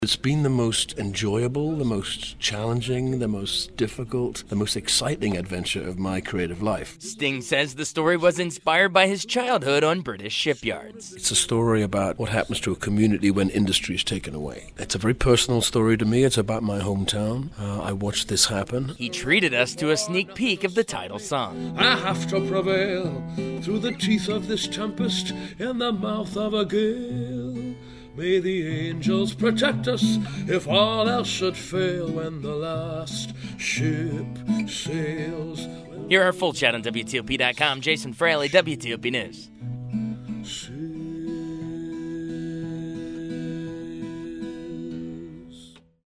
It's been the most enjoyable, the most challenging, the most difficult, the most exciting adventure of my creative life. Sting says the story was inspired by his childhood on British shipyards. It's a story about what happens to a community when industry is taken away. It's a very personal story to me. It's about my hometown. I watched this happen. He treated us to a sneak peek of the title song. I have to prevail through the teeth of this tempest in the mouth of a gale. May the angels protect us if all else should fail when the last ship sails. Hear our full chat on WTOP.com. Jason Fraley, WTOP News.